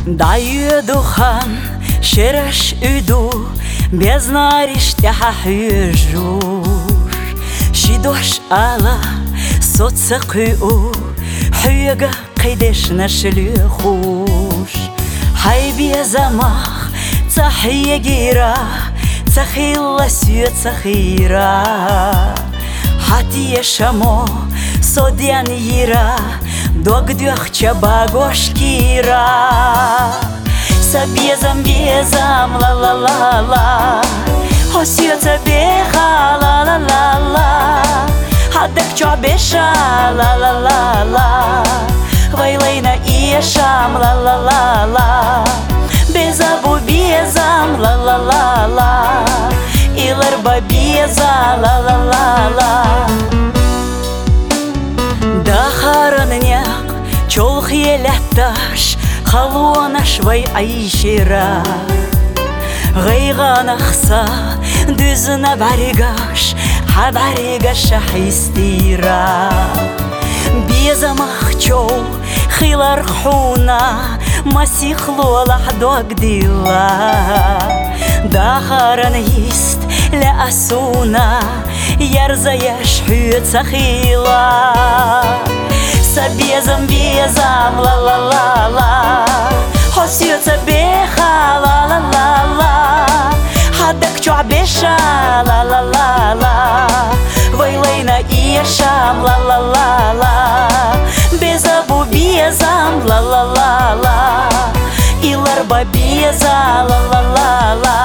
Даю духан, шереш иду, без нариштяха хюжуш. Шидош ала, соцакю, хюга قيدش نشلخوش. حي بيزمخ تحية جيرة تخيل سيو تخيرة حتى يشمو صديان يرا دوغ دوخ چباغوش كيرا سبيزم بيزم لا لا لا لا حسيو تبيخا لا لا لا لا حدك چوبيشا لا لا لا لا Вайлейна и шам ла ла ла ла Безабу безам ла ла ла ла Иларба беза ла ла ла ла Дахаранняк чолх елетташ Халуанаш вай айшира Гайганахса дүзіна баригаш Хабаригаш хайстира Безамах чол خيلر حونا مسيخ لولا حدوك ديلا داخرن يست لأسونا يرزا يشحيت سخيلا سبيزم بيزم لا لا لا لا حسيت بيخا لا لا لا لا حدك چعبشا لا لا لا لا ويلينا إيشام لا لا لا لا Безабу безам ла ла ла ла Иларба беза ла ла ла ла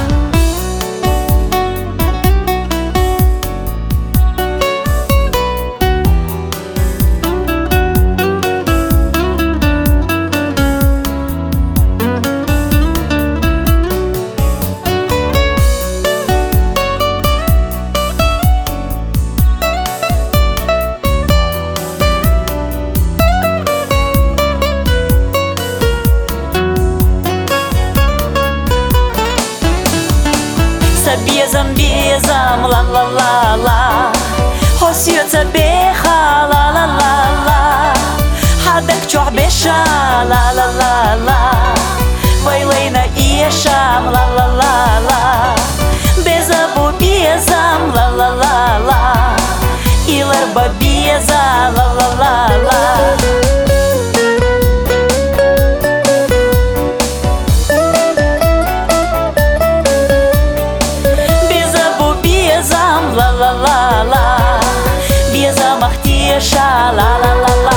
Безам безам ла ла ла ла Хосьется беха ла ла ла ла Хадак чохбеша ла ла ла ла Вайлейна иешам ла ла ла ла Безабу безам ла ла ла ла Иларба беза ла ла ла ла ла ла ла ла безамах теша ла ла ла ла